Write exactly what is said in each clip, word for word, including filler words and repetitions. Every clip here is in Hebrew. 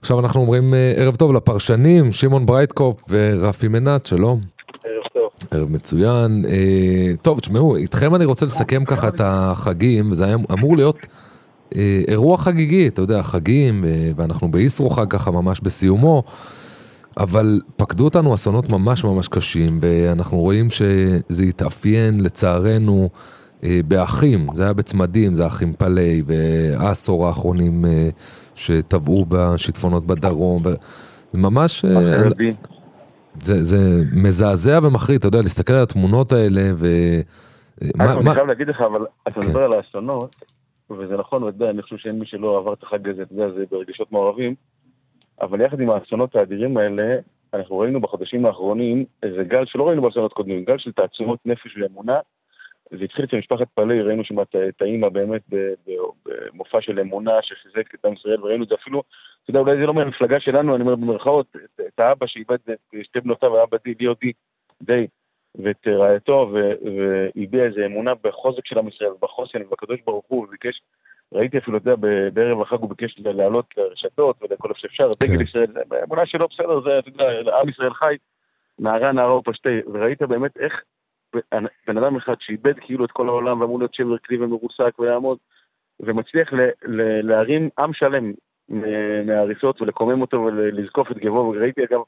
עכשיו אנחנו אומרים ערב טוב לפרשנים, שמעון ברייטקופ ורפי מנט, שלום. ערב טוב. ערב מצוין. טוב, תשמעו, איתכם אני רוצה לסכם ככה את החגים, וזה אמור להיות אירוע חגיגי, אתה יודע, חגים, ואנחנו בישרו חג ככה ממש בסיומו, אבל פקדו אותנו אסונות ממש ממש קשים, ואנחנו רואים שזה יתאפיין לצערנו באחים, זה היה בצמדים, זה אחים פלאי, והעשור האחרונים שטבעו בשיטפונות בדרום, וממש זה, זה מזעזע ומחריד, אתה יודע, להסתכל על התמונות האלה, ו... אני חייב להגיד לך, אבל אתה מדבר על האסונות, וזה נכון, ואתה, אני חושב שאין מי שלא עבר את החג הזה, אתה יודע, זה ברגשות מעורבים, אבל יחד עם האסונות האדירים האלה, אנחנו ראינו בחודשים האחרונים איזה גל שלא ראינו באסונות קודמים, גל של תעצומות נפש ואמונה. זה התחיל אצל משפחת פלאי, ראינו שם את האמא באמת במופע של אמונה שחיזק את עם ישראל, וראינו את זה אפילו, אתה יודע, אולי זה לא מהמפלגה שלנו, אני אומר במרכאות, את האבא שאיבד את שתי בנותיו, האבא די, לי די, די, ואת רעייתו, והביע איזו אמונה בחוזק של עם ישראל, בחוסן, ובקדוש ברוך הוא, וביקש, ראיתי אפילו, אתה יודע, בערב החג הוא ביקש לעלות לרשתות ולכל איפה שאפשר, דגל ישראל, האמונה שלו בסדר, זה, אתה יודע, עם ישראל חי, נערה, נערה ופשטי, וראית באמת איך בן אדם אחד שאיבד כאילו את כל העולם ואמור להיות שבר כלי ומרוסק ויעמוד, ומצליח ל- ל- להרים עם שלם מההריסות ולקומם אותו ולזקוף את גבו. וראיתי אגב,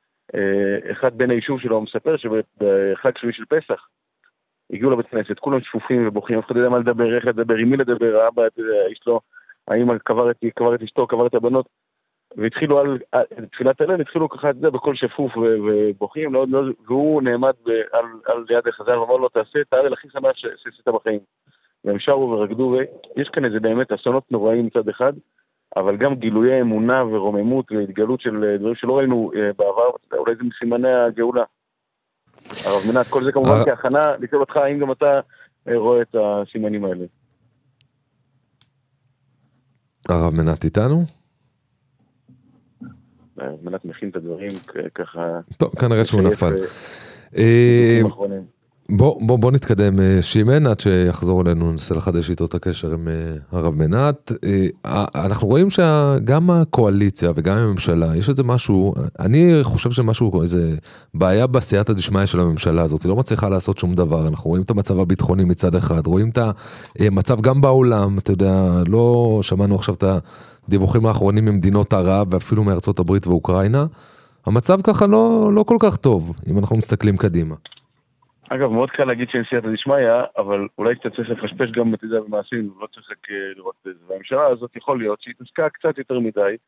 אחד בין היישוב שלו מספר שבחג שביעי של פסח הגיעו לבית כנסת, כולם שפופים ובוכים, אף אחד יודע מה לדבר, איך לדבר, עם מי לדבר, האבא, האיש לו, האמא קבר את, קבר את אשתו, קבר את הבנות, והתחילו על, על תפילת הליל, התחילו ככה את זה בכל שפוף ובוכים, לא, לא, והוא נעמד ב, על, על יד החזר ואמר לו, תעשה את העל הכי שמח שעשית בחיים. והם שרו ורקדו, ויש כאן איזה באמת אסונות נוראים מצד אחד, אבל גם גילויי אמונה ורוממות והתגלות של דברים שלא ראינו בעבר, אולי זה מסימני הגאולה. הרב מנט, כל זה כמובן כהכנה, לשאול אותך, האם גם אתה רואה את הסימנים האלה? הרב מנט איתנו? מנת מכין את הדברים ככה... טוב, כנראה שהוא נפל. בוא, בוא, בוא נתקדם, שימן, עד שיחזור אלינו, ננסה לחדש איתו את הקשר עם הרב מנט. אנחנו רואים שגם הקואליציה וגם הממשלה, יש איזה משהו, אני חושב שמשהו, איזה בעיה בסייעתא דשמיא של הממשלה הזאת, היא לא מצליחה לעשות שום דבר, אנחנו רואים את המצב הביטחוני מצד אחד, רואים את המצב גם בעולם, אתה יודע, לא שמענו עכשיו את הדיווחים האחרונים ממדינות ערב, ואפילו מארצות הברית ואוקראינה, המצב ככה לא, לא כל כך טוב, אם אנחנו מסתכלים קדימה. אגב, מאוד קל להגיד שאין סייעתא דשמיא, אבל אולי קצת צריך לפשפש גם את זה במעשים, לא צריך לראות את זה. והממשלה הזאת יכול להיות שהיא תעסקה קצת יותר מדי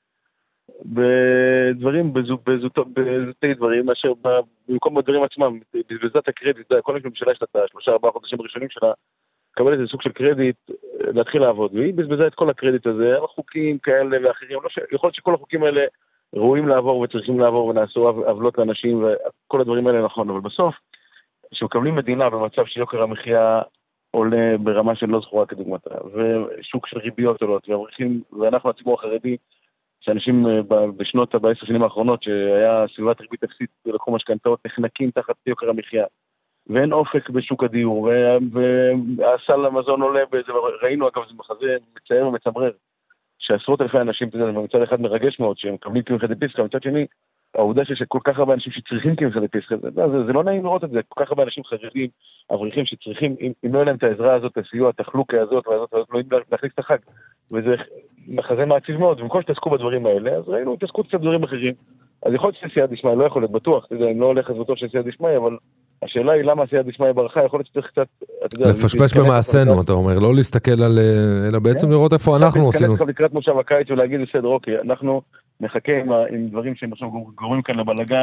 בדברים, בזוטי דברים, מאשר במקום הדברים עצמם, בזבזת הקרדיט, כל הממשלה יש לה שלושה ארבעה חודשים הראשונים שלה, קבל איזה סוג של קרדיט, להתחיל לעבוד, והיא בזבזה את כל הקרדיט הזה, על חוקים כאלה ואחרים, יכול להיות שכל החוקים האלה ראויים לעבור וצריכים לעבור ונעשו עוולות לאנשים, וכל הדברים האלה נכון, אבל בסוף, שמקבלים מדינה במצב שיוקר המחיה עולה ברמה של לא זכורה כדוגמתה, ושוק של ריביות עולות, ואברכים, ואנחנו הציבור החרדי, שאנשים בשנות, בעשר שנים האחרונות, שהיה סביבת ריבית אפסית ולקחו משכנתאות, נחנקים תחת יוקר המחיה, ואין אופק בשוק הדיור, והסל המזון עולה, ראינו אגב, זה מחזה מצער ומצמרר, שעשרות אלפי אנשים, מצד אחד מרגש מאוד, שהם מקבלים קמחא דפסחא, מצד שני, העובדה שיש כל כך הרבה אנשים שצריכים קמחא דפסחא, זה, זה, זה לא נעים לראות את זה, כל כך הרבה אנשים חרדים, אברכים שצריכים, אם, אם לא יהיה להם את העזרה הזאת, הסיוע, התחלוקה הזאת, והזאת, הזאת, לא יודעים להכניס את החג, וזה מחזה מעציב מאוד, ובמקום שתעסקו בדברים האלה, אז ראינו, תעסקו קצת דברים אחרים, אז יכול להיות שסייעתא דשמיא, לא יכול להיות בטוח, אתה יודע, אם לא הולך אז בטוח שסייעתא דשמיא, אבל השאלה היא למה סייעתא דשמיא ברכה, יכול להיות שצריך קצת, לפשפש במעשינו, אתה אומר, לא להסתכל על, אלא בעצם לראות איפה אנחנו עשינו. לקראת מושב הקיץ ולהגיד בסדר, אוקיי, אנחנו נחכה עם דברים שהם עכשיו גורמים כאן לבלגן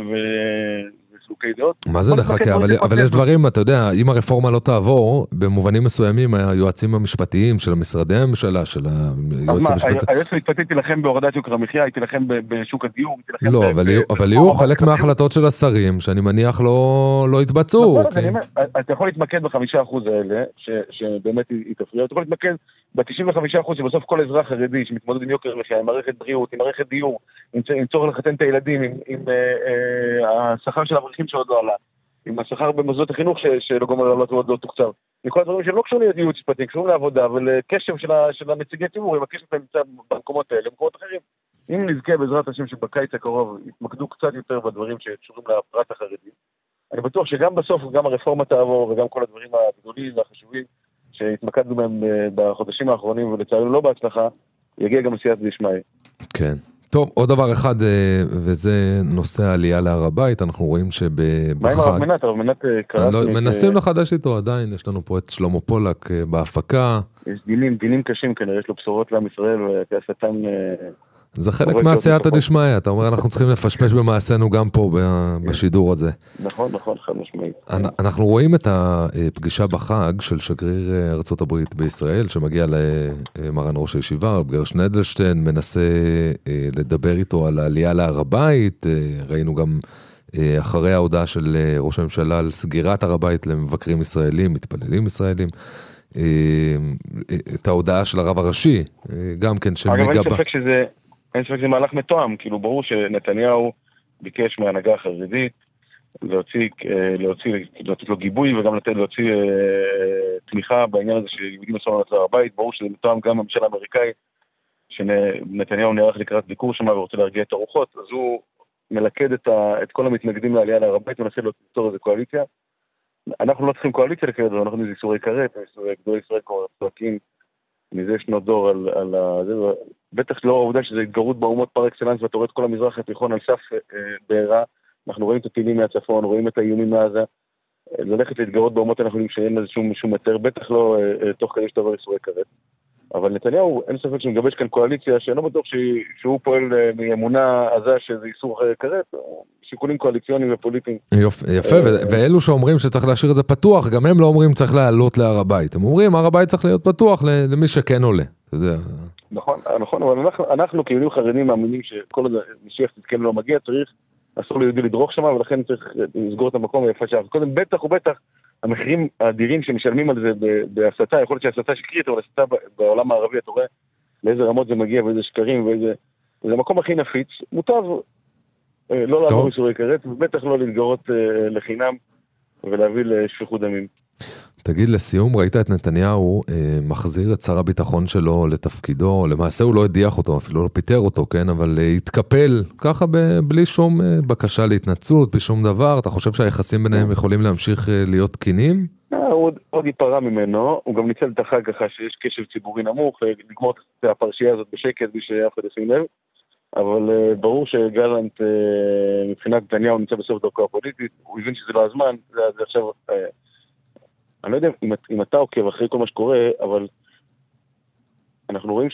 וחילוקי דעות. מה זה נחכה? אבל יש דברים, אתה יודע, אם הרפורמה לא תעבור, במובנים מסוימים, היועצים המשפטיים של המשרדי הממשלה, של היועצים המשפטיים. היועץ המשפטי תילחם בהורדת יוקר המחיה, היא תילחם בשוק הדיור. לא, אבל יהיו חלק מההחלטות של השרים, שאני מניח לא יתבצעו. אתה יכול להתמקד בחמישה אחוז האלה, שבאמת היא תפריע, אתה יכול להתמקד ב-תשעים וחמישה אחוז שבסוף כל אזרח חרדי שמתמודד עם יוקר המחיה, עם מערכת בריאות, עם מערכת דיור, עם צורך לחתן את הילדים, עם השכר של האברכים שעוד לא עלה, עם השכר במוסדות החינוך שלא גומר לעלות ועוד לא תוקצב. מכל הדברים שלא קשורים לייעוץ משפטי, קשורים לעבודה ולקשב של הנציגי ציבור, עם הקשב שנמצא במקומות האלה, במקומות אחרים. אם נזכה בעזרת השם שבקיץ הקרוב יתמקדו קצת יותר בדברים שקשורים לפרט החרדי, אני בטוח שגם בסוף, גם הרפורמה תעבור, וגם כל הדברים הגדולים והחשובים שהתמקדנו בהם בחודשים האחרונים, ולצערנו לא בהצלחה, יגיע גם לסייעת דשמיא. כן. טוב, עוד דבר אחד, וזה נושא העלייה להר הבית, אנחנו רואים שבחג... מה עם הרב מנת? הרב מנת קראתי... מנסים לחדש איתו עדיין, יש לנו פה את שלמה פולק בהפקה. יש דינים, דינים קשים כנראה, יש לו בשורות לעם ישראל, וכעשתם... זה חלק מהסייעתא דשמיא, אתה אומר, אנחנו צריכים לפשפש במעשינו גם פה בשידור הזה. נכון, נכון, חד משמעית. אנחנו רואים את הפגישה בחג של שגריר ארצות הברית בישראל, שמגיע למרן ראש הישיבה, גרשון אדלשטיין, מנסה לדבר איתו על העלייה להר הבית, ראינו גם אחרי ההודעה של ראש הממשלה על סגירת הר הבית למבקרים ישראלים, מתפללים ישראלים, את ההודעה של הרב הראשי, גם כן שמגבה. אגב, אין ספק שזה... אין ספק שזה מהלך מתואם, כאילו ברור שנתניהו ביקש מההנהגה החרדית להוציא, להוציא, לתת לו גיבוי וגם לתת להוציא תמיכה בעניין הזה שיהודים אסור לצאת להר הבית, ברור שזה מתואם גם בממשל האמריקאי, שנתניהו נערך לקראת ביקור שם ורוצה להרגיע את הרוחות, אז הוא מלכד את, ה, את כל המתנגדים לעלייה להר הבית ומנסה ליצור איזה קואליציה. אנחנו לא צריכים קואליציה לכרת, אנחנו נזה איסורי כרת, איסורי גדולי ישראל כמו צועקים מזה שנות דור על, על זה, בטח לא העובדה שזה התגרות באומות פר אקסלנס, ואתה רואה את כל המזרח התיכון על סף אה, בעירה, אנחנו רואים את הטילים מהצפון, רואים את האיומים מעזה, אה, ללכת להתגרות באומות אנחנו יודעים שאין לזה שום, שום יותר, בטח לא אה, תוך כדי שתעבר איסורי כרת. אבל נתניהו, אין ספק שמגבש כאן קואליציה, שאני לא בטוח שהוא פועל אה, מאמונה עזה שזה איסור כרת, שיקולים קואליציוניים ופוליטיים. יפה, ואלו שאומרים שצריך להשאיר את זה פתוח, גם הם לא אומרים צריך לעלות להר הבית. הם אומרים, הר הבית צריך להיות פתוח למי שכן עולה. נכון, נכון, אבל אנחנו, אנחנו כיהודים חרדים מאמינים שכל עוד משיח תתקן לא מגיע, צריך, אסור ליהודי לדרוך שם, ולכן צריך לסגור את המקום ויפה שם. קודם, בטח ובטח, המחירים האדירים שמשלמים על זה בהסתה, יכול להיות שהסתה שקרית, אבל הסתה בעולם הערבי, אתה רואה לאיזה רמות זה מגיע, ואיזה שקרים, ואיזה... זה המקום הכי נפיץ, מוטב לא לעבור איסורי כרת, ובטח לא להתגרות לחינם, ולהביא לשפיכות דמים. תגיד, לסיום, ראית את נתניהו אה, מחזיר את שר הביטחון שלו לתפקידו, למעשה הוא לא הדיח אותו, אפילו לא פיטר אותו, כן? אבל אה, התקפל ככה ב- בלי שום אה, בקשה להתנצלות, בלי שום דבר. אתה חושב שהיחסים ביניהם יכולים להמשיך אה, להיות תקינים? הוא עוד, עוד ייפרע ממנו, הוא גם ניצל את החג ככה שיש קשב ציבורי נמוך, לגמור את הפרשייה הזאת בשקט, בלי שאף אחד ישים לב. אבל אה, ברור שגלנט אה, מבחינת נתניהו נמצא בסוף דרכו הפוליטית, הוא הבין שזה לא הזמן, זה, זה עכשיו... אה, אני לא יודע אם, אם אתה עוקב אחרי כל מה שקורה, אבל אנחנו רואים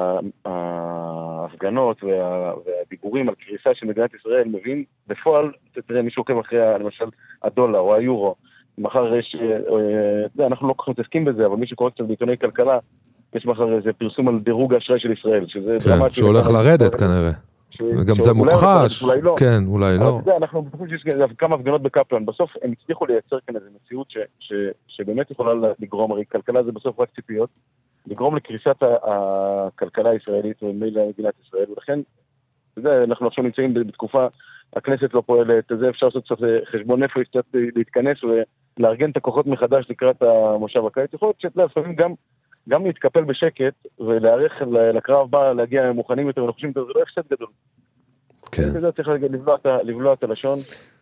שההפגנות וה, והדיבורים על קריסה של מדינת ישראל מביאים בפועל, תראה, מי שעוקב אחרי, למשל, הדולר או היורו, מחר יש, אנחנו לא כל כך מתעסקים בזה, אבל מי שקורא קצת בעיתוני כלכלה, יש מחר איזה פרסום על דירוג האשראי של ישראל, שזה דרמטי. שהולך לרדת כנראה. וגם זה מוכחש, כן, אולי לא. אנחנו בטוחים שיש כמה הפגנות בקפלן, בסוף הם הצליחו לייצר כאן איזו מציאות שבאמת יכולה לגרום, הרי כלכלה זה בסוף רק ציפיות, לגרום לקריסת הכלכלה הישראלית ומילא מדינת ישראל, ולכן, אנחנו עכשיו נמצאים בתקופה, הכנסת לא פועלת, זה אפשר לעשות קצת חשבון נפש, קצת להתכנס ולארגן את הכוחות מחדש לקראת המושב הקיץ, יכול להיות שלפעמים גם גם להתקפל בשקט ולהערך לקרב הבא, להגיע מוכנים יותר, ואנחנו חושבים, זה לא הפסד גדול. כן. זה צריך לבלוע את הלשון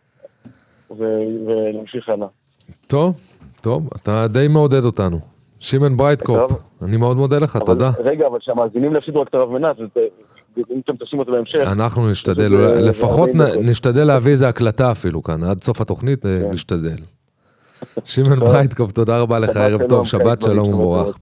ולהמשיך הלאה. טוב, טוב, אתה די מעודד אותנו. שימן ברייטקופ, אני מאוד מודה לך, תודה. רגע, אבל שהמאזינים להפסידו רק את הרב מנת, אם אתם תשים אותו בהמשך. אנחנו נשתדל, לפחות נשתדל להביא איזה הקלטה אפילו כאן, עד סוף התוכנית נשתדל. שימן ברייטקופ, תודה רבה לך, ערב טוב, שבת שלום ומבורך.